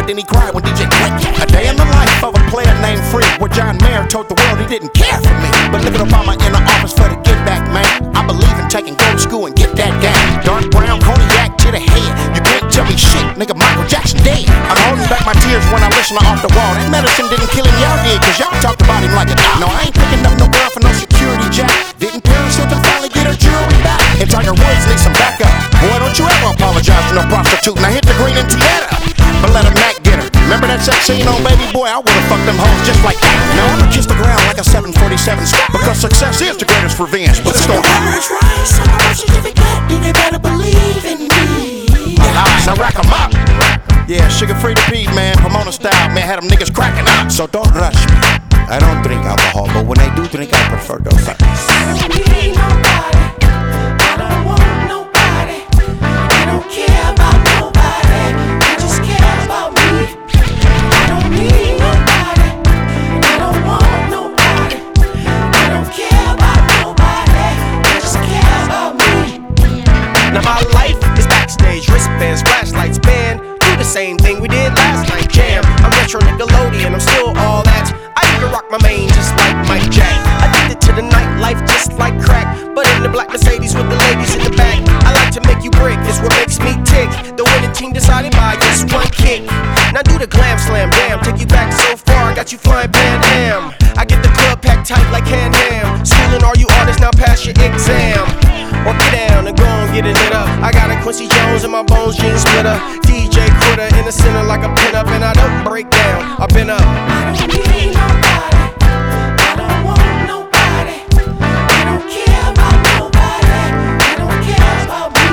then he cried when DJ quit. A day in the life of a player named Free, where John Mayer told the world he didn't care for me. But look at Obama in the office for the get back, man. I believe in taking go to school and get that game. Dark brown cognac to the head. You can't tell me shit, nigga. Michael Jackson dead. I'm holding back my tears when I listen to Off the Wall. That medicine didn't kill him, y'all did, cause y'all talked about him like a dog. No, I ain't picking up no girl for no security jack. Didn't Paris Hilton finally get her jewelry back? And Tiger Woods needs some backup. Boy, don't you ever apologize to no prostitute. Now hit the green and Tieta, but let a Mac get her. Remember that sex scene on Baby Boy? I would've fucked them hoes just like that. Now I'ma kiss the ground like a 747 because success is the greatest revenge. But it's gonna happen. So I certificate, they better believe in me. Alright, now rack 'em up. Yeah, Sugar Free the beat, man. Pomona style, man, had them niggas cracking up. So don't rush me. I don't drink alcohol, but when I do drink, I prefer those things. I don't need nobody. I don't want nobody. I don't care about nobody. I just care about me. I don't need nobody. I don't want nobody. I don't care about nobody. I just care about me. Now my life is backstage, wristbands, flashlights, band. Do the same thing we did last night, jam. I'm retro Nickelodeon, I'm still all that. I even rock my mane just like Mike Jack. Addicted to the nightlife just like crack, but in the black Mercedes with the ladies in the back. I like to make you break, it's what makes me tick. The winning team decided by just one kick. Now do the glam slam, damn, take you back so far, got you flying Pan Am. I get the club packed tight like Can Ham. Schooling all you artists, now pass your exam. Or get down and go and get it lit up. I got a Quincy Jones in my bones, jeans splitter. DJ Critter in the center like a pin up, and I don't break down, I've been up. I don't need nobody. I don't want nobody. I don't care about nobody. I don't care about me.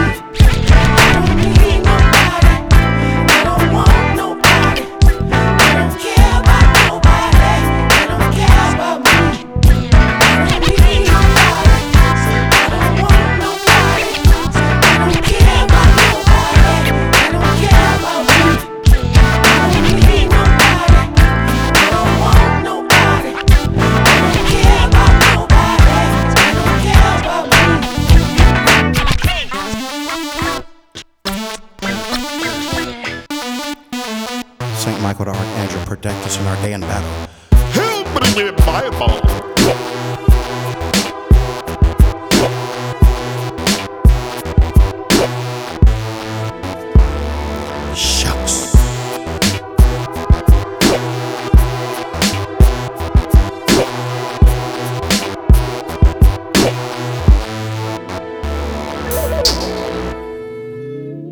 I don't need nobody. I don't want nobody. I don't care about nobody. I don't care about me. I don't need nobody. I don't want nobody. I don't care about nobody. I don't care about me. I don't need nobody. I don't want nobody. I don't care about nobody. I don't care about me. Saint Michael the Archangel, protect us in our day in battle. Help me, Bible.